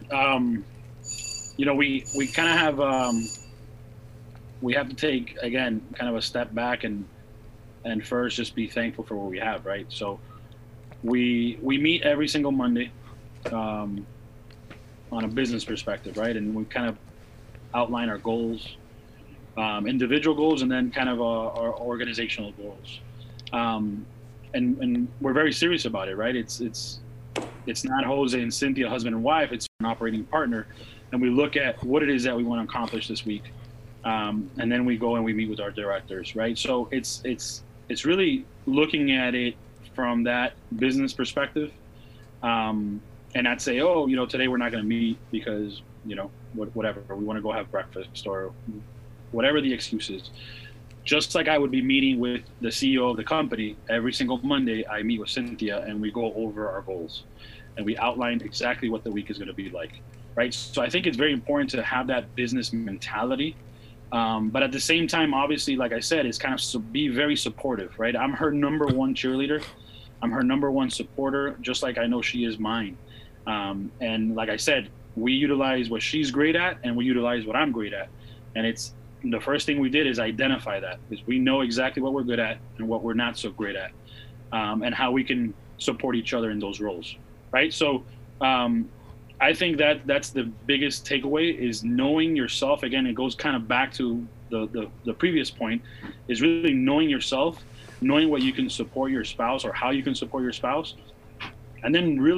You know, we kind of have, we have to take, again, kind of a step back and first just be thankful for what we have, right? So we meet every single Monday on a business perspective, right? And we kind of outline our goals, individual goals, and then kind of our organizational goals. And we're very serious about it, right? It's not Jose and Cynthia, husband and wife. It's an operating partner, and we look at what it is that we want to accomplish this week, and then we go and we meet with our directors, right? So it's really looking at it from that business perspective, and not say, oh, you know, today we're not going to meet because, you know, whatever, we want to go have breakfast or whatever the excuse is. Just like I would be meeting with the CEO of the company every single Monday, I meet with Cynthia and we go over our goals and we outline exactly what the week is going to be like, right? So I think it's very important to have that business mentality. But at the same time, obviously, like I said, it's kind of be very supportive, right? I'm her number one cheerleader. I'm her number one supporter, just like I know she is mine. And like I said, we utilize what she's great at and we utilize what I'm great at. And it's, the first thing we did is identify that, because we know exactly what we're good at and what we're not so great at, and how we can support each other in those roles, right? So I think that's the biggest takeaway, is knowing yourself. Again, it goes kind of back to the previous point, is really knowing yourself, knowing what you can support your spouse or how you can support your spouse, and then really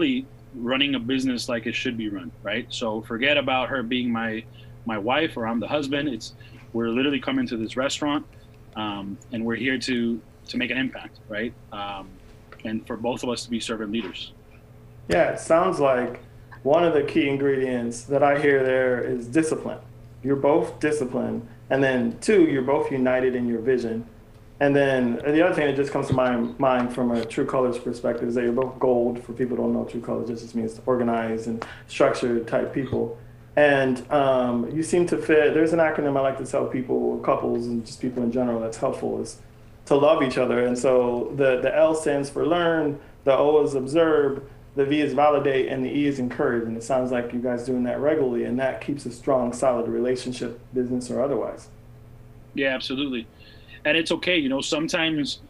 running a business like it should be run, right? So forget about her being my wife or I'm the husband. We're literally coming to this restaurant, and we're here to make an impact, right? And for both of us to be servant leaders. Yeah, it sounds like one of the key ingredients that I hear there is discipline. You're both disciplined, and then two, you're both united in your vision. And then the other thing that just comes to my mind from a True Colors perspective is that you're both gold. For people who don't know, True Colors just means organized and structured type people. And you seem to fit. There's an acronym I like to tell people, couples, and just people in general that's helpful, is to love each other. And so the L stands for learn, the O is observe, the V is validate, and the E is encourage. And it sounds like you guys doing that regularly, and that keeps a strong, solid relationship, business or otherwise. Yeah, absolutely. And it's okay. You know, sometimes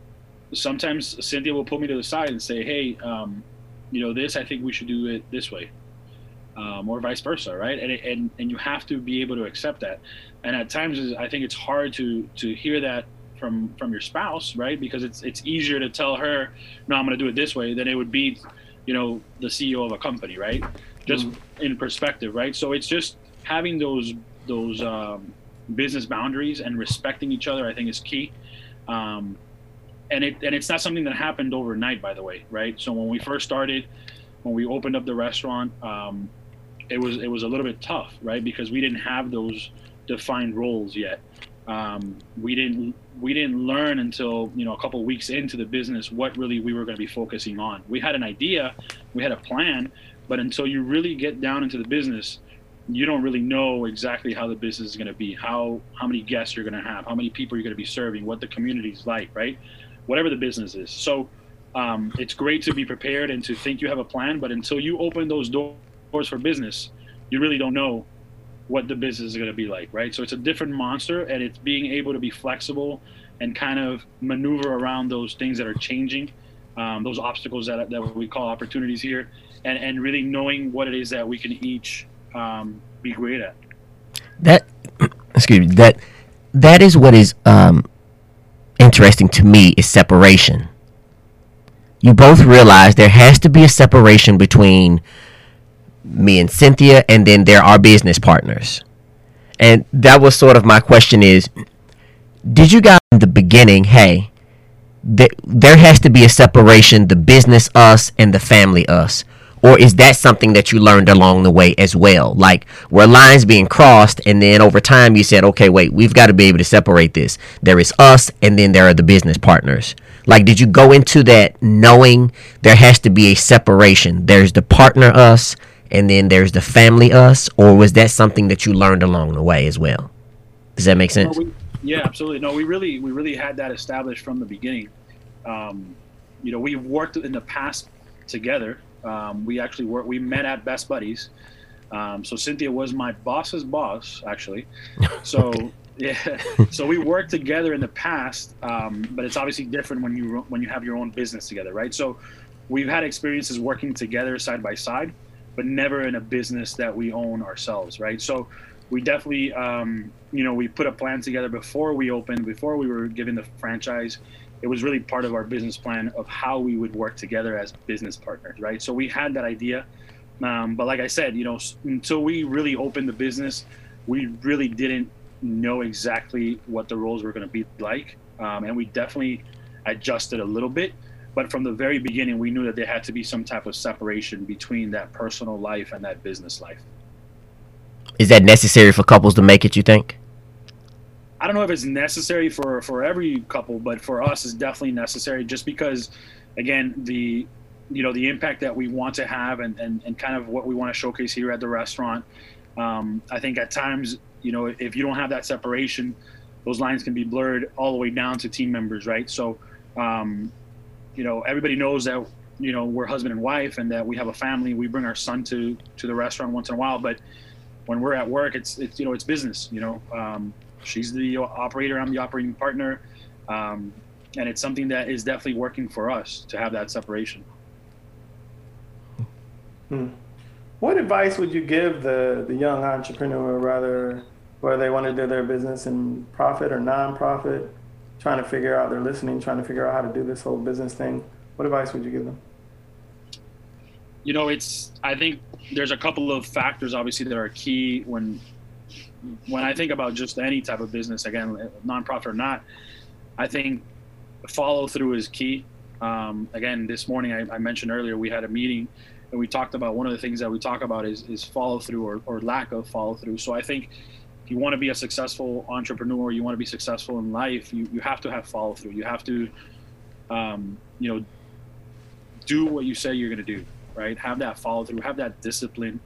Cynthia will pull me to the side and say, hey, you know, I think we should do it this way. Or vice versa, right? And you have to be able to accept that. And at times, I think it's hard to hear that from your spouse, right? Because it's easier to tell her, no, I'm going to do it this way, than it would be, you know, the CEO of a company, right? Just in perspective, right? So it's just having those business boundaries and respecting each other, I think, is key. And it's not something that happened overnight, by the way, right? So when we first started, when we opened up the restaurant, it was a little bit tough, right? Because we didn't have those defined roles yet. We didn't learn until, you know, a couple of weeks into the business what really we were going to be focusing on. We had an idea, we had a plan, but until you really get down into the business, you don't really know exactly how the business is going to be, how many guests you're going to have, how many people you're going to be serving, what the community's like, right? Whatever the business is. So it's great to be prepared and to think you have a plan, but until you open those doors for business, you really don't know what the business is going to be like, right? So it's a different monster, and it's being able to be flexible and kind of maneuver around those things that are changing, those obstacles that we call opportunities here, and really knowing what it is that we can each be great at. That is what is interesting to me, is separation. You both realize there has to be a separation between me and Cynthia, and then there are business partners. And that was sort of my question is, did you guys in the beginning, hey, there has to be a separation, the business us and the family us? Or is that something that you learned along the way as well? Like, were lines being crossed, and then over time you said, okay, wait, we've got to be able to separate this. There is us, and then there are the business partners. Like, did you go into that knowing there has to be a separation? There's the partner us, and then there's the family us? Or was that something that you learned along the way as well? Does that make sense? Yeah, absolutely. No, we really had that established from the beginning. You know, we've worked in the past together. We met at Best Buddies. So Cynthia was my boss's boss, actually. So yeah, so we worked together in the past, but it's obviously different when you have your own business together, right? So we've had experiences working together side by side, but never in a business that we own ourselves, right? So we definitely, you know, we put a plan together before we opened, before we were given the franchise. It was really part of our business plan of how we would work together as business partners, right? So we had that idea. But like I said, you know, until we really opened the business, we really didn't know exactly what the roles were going to be like. And we definitely adjusted a little bit. But from the very beginning, we knew that there had to be some type of separation between that personal life and that business life. Is that necessary for couples to make it, you think? I don't know if it's necessary for every couple, but for us, it's definitely necessary, just because, again, the impact that we want to have and kind of what we want to showcase here at the restaurant. I think at times, you know, if you don't have that separation, those lines can be blurred all the way down to team members, right? So, you know, everybody knows that, you know, we're husband and wife and that we have a family. We bring our son to the restaurant once in a while, but when we're at work, it's you know, it's business, you know. She's the operator, I'm the operating partner, and it's something that is definitely working for us to have that separation. What advice would you give the young entrepreneur, rather, whether they want to do their business in profit or non-profit, trying to figure out, they're listening, trying to figure out how to do this whole business thing? What advice would you give them? I think there's a couple of factors obviously that are key when I think about just any type of business, again, nonprofit or not. I think follow through is key. Again, this morning I mentioned earlier we had a meeting and we talked about one of the things that we talk about is follow through or lack of follow through. So I think if you want to be a successful entrepreneur, you want to be successful in life, you have to have follow through. You have to, do what you say you're going to do, right? Have that follow through, have that discipline,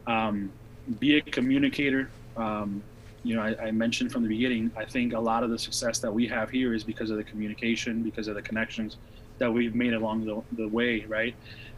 be a communicator. I mentioned from the beginning, I think a lot of the success that we have here is because of the communication, because of the connections that we've made along the way, right?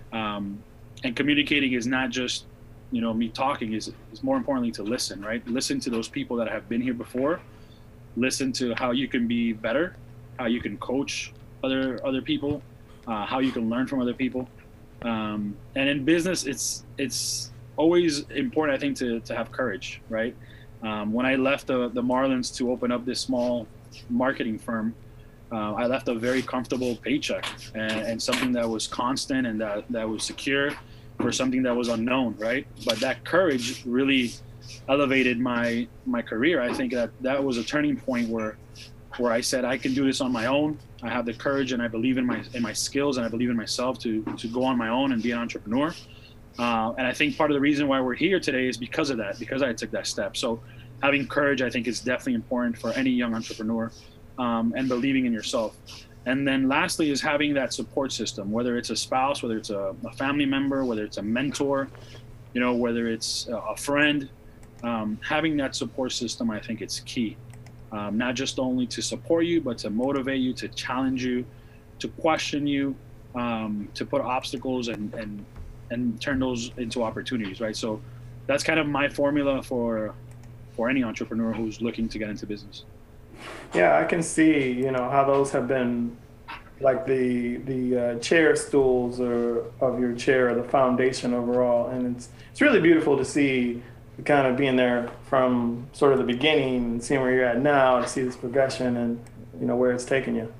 And communicating is not just, me talking, is more importantly to listen, right? Listen to those people that have been here before. Listen to how you can be better, how you can coach other people, how you can learn from other people. And in business, it's always important, I think, to have courage, right? When I left the Marlins to open up this small marketing firm, I left a very comfortable paycheck and something that was constant and that was secure for something that was unknown, right? But that courage really elevated my career. I think that was a turning point where I said I can do this on my own. I have the courage and I believe in my skills and I believe in myself to go on my own and be an entrepreneur. And I think part of the reason why we're here today is because of that, because I took that step. So having courage, I think, is definitely important for any young entrepreneur, and believing in yourself. And then lastly is having that support system, whether it's a spouse, whether it's a family member, whether it's a mentor, whether it's a friend. Having that support system, I think it's key. Not just only to support you, but to motivate you, to challenge you, to question you, to put obstacles and turn those into opportunities, right? So that's kind of my formula for any entrepreneur who's looking to get into business. Yeah, I can see, how those have been like the chair stools of your chair, the foundation overall. And it's really beautiful to see kind of being there from sort of the beginning and seeing where you're at now, to see this progression and, where it's taken you.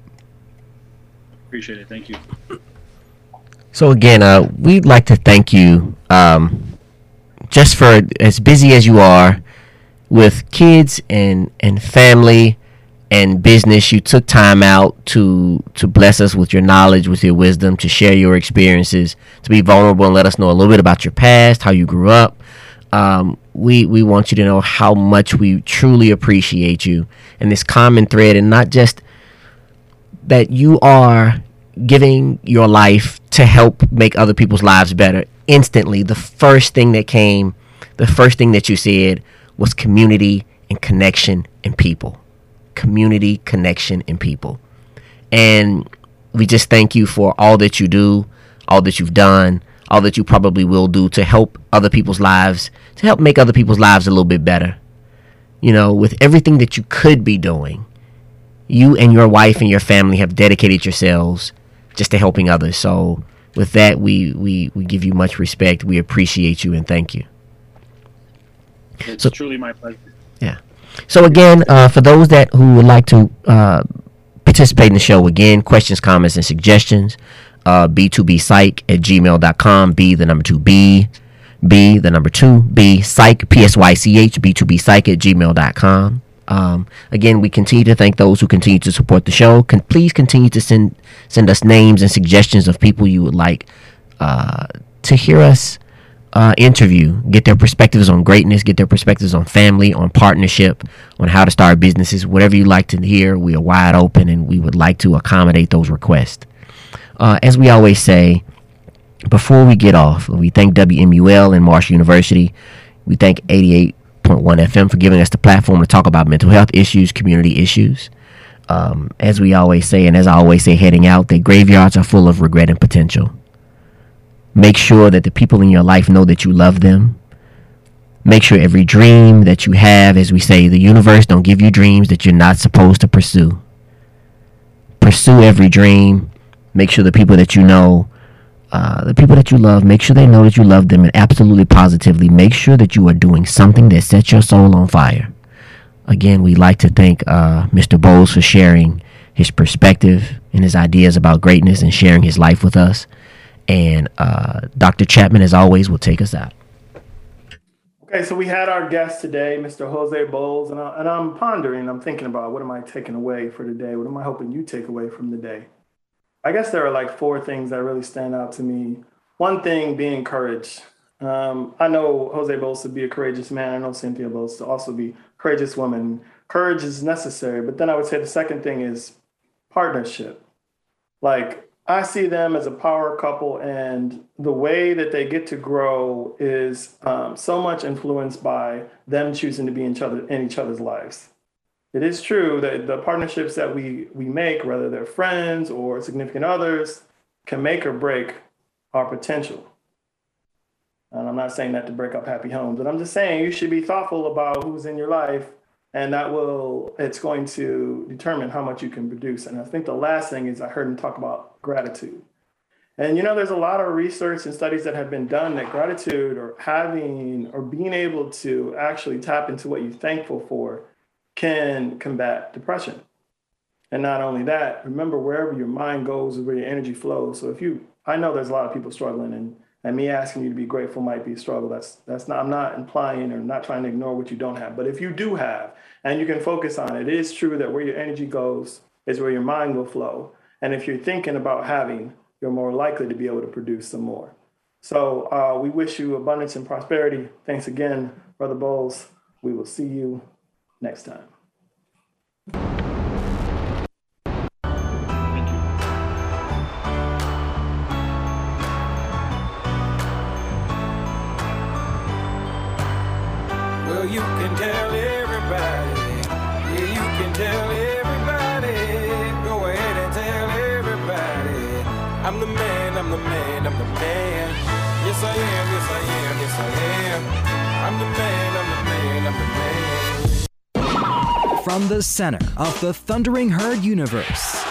Appreciate it. Thank you. So again, we'd like to thank you just for as busy as you are with kids and family and business. You took time out to bless us with your knowledge, with your wisdom, to share your experiences, to be vulnerable and let us know a little bit about your past, how you grew up. We want you to know how much we truly appreciate you and this common thread, and not just that you are giving your life to help make other people's lives better. Instantly, the first thing that you said was community and connection and people. Community, connection, and people. And we just thank you for all that you do, all that you've done, all that you probably will do to help other people's lives, to help make other people's lives a little bit better. With everything that you could be doing, you and your wife and your family have dedicated yourselves just to helping others. So with that, we give you much respect. We appreciate you and thank you. It's truly my pleasure. Yeah. So again, for those who would like to participate in the show, again, questions, comments, and suggestions, b2bpsych@gmail.com, B2B psych, PSYCH, b2bpsych@gmail.com. Again, we continue to thank those who continue to support the show. Please continue to send us names and suggestions of people you would like to hear us interview, get their perspectives on greatness, get their perspectives on family, on partnership, on how to start businesses. Whatever you like to hear, we are wide open and we would like to accommodate those requests. As we always say, before we get off, we thank WMUL and Marshall University. We thank 88.1 FM for giving us the platform to talk about mental health issues, community issues. As we always say, and as I always say heading out, that graveyards are full of regret and potential. Make sure that the people in your life know that you love them. Make sure every dream that you have, as we say, the universe don't give you dreams that you're not supposed to pursue. Pursue every dream. Make sure the people that you know, the people that you love, make sure they know that you love them, and absolutely positively make sure that you are doing something that sets your soul on fire. Again, we'd like to thank Mr. Bowles for sharing his perspective and his ideas about greatness and sharing his life with us. And Dr. Chapman, as always, will take us out. Okay, so we had our guest today, Mr. Jose Bowles, and I'm pondering, I'm thinking about what am I taking away for today? What am I hoping you take away from the day? I guess there are like 4 things that really stand out to me. One thing being courage. I know Jose Bowles to be a courageous man. I know Cynthia Bowles to also be a courageous woman. Courage is necessary, but then I would say the second thing is partnership. Like, I see them as a power couple, and the way that they get to grow is so much influenced by them choosing to be in each other's lives. It is true that the partnerships that we make, whether they're friends or significant others, can make or break our potential. And I'm not saying that to break up happy homes, but I'm just saying you should be thoughtful about who's in your life, and it's going to determine how much you can produce. And I think the last thing is I heard him talk about gratitude. And there's a lot of research and studies that have been done that gratitude or being able to actually tap into what you're thankful for can combat depression. And not only that, remember, wherever your mind goes is where your energy flows. So I know there's a lot of people struggling, and me asking you to be grateful might be a struggle. That's not, I'm not implying or not trying to ignore what you don't have. But if you do have, and you can focus on it, it is true that where your energy goes is where your mind will flow. And if you're thinking about having, you're more likely to be able to produce some more. So we wish you abundance and prosperity. Thanks again, Brother Bowles. We will see you next time. Well, you can tell everybody. Yeah, you can tell everybody. Go ahead and tell everybody. I'm the man, I'm the man, I'm the man. Yes, I am, yes, I am, yes, I am. I'm the man, I'm the man, I'm the man. From the center of the Thundering Herd universe,